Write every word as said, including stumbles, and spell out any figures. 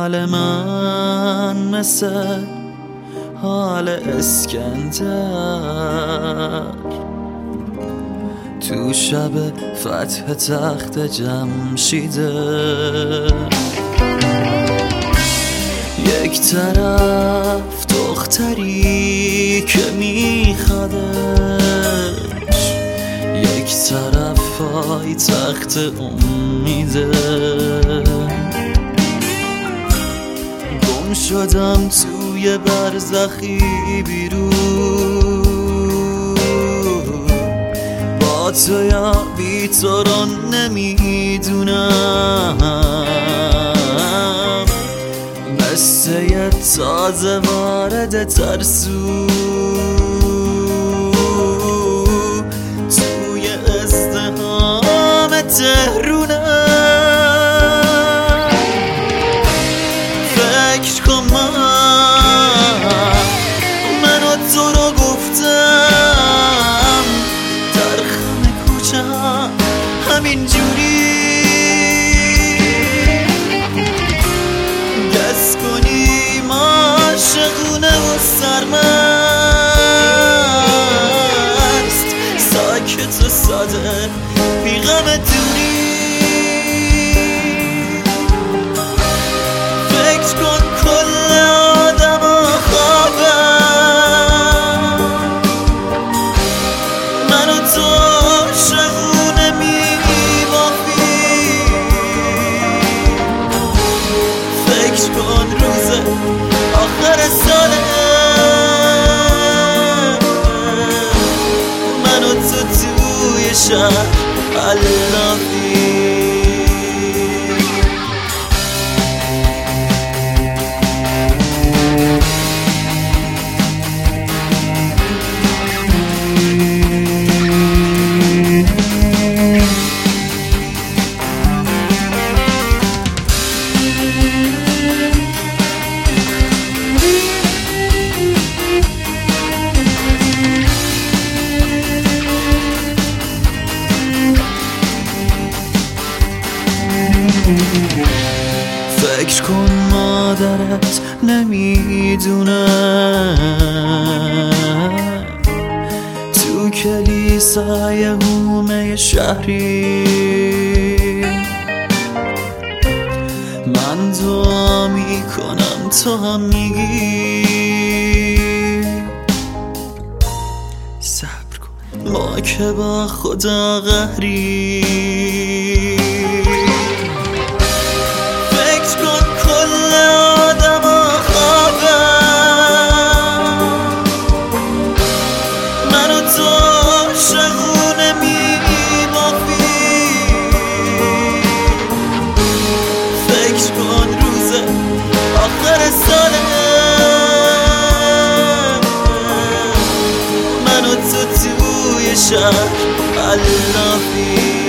حال من مثل حال اسکندر تو شب فتح تخت جمشیده. یک طرف دختری که میخوادش، یک طرف پای تخت امیده. گم شدم توی برزخی بیرون، با تو یا بی تو رو نمیدونم. مثل یه تازه وارد ترسو توی ازدحام تهرونم. فکر کن من و تو رو گفتم در خم کوچه همین جوری دست کنیم عاشقونه و سرمست، ساکت و ساده بی غم دوری. فکر کن کل آدم ها خوابم، من و تو عاشقونه میبافیم. فکر کن روز آخر ساله من و تو توی شهر علافی. فکر کن مادرت نمیدونه تو کلیسای هومه شهری من دعا میکنم تو هم میگی صبر کن ما که با خدا قهری. من و تو توی شهر علافی.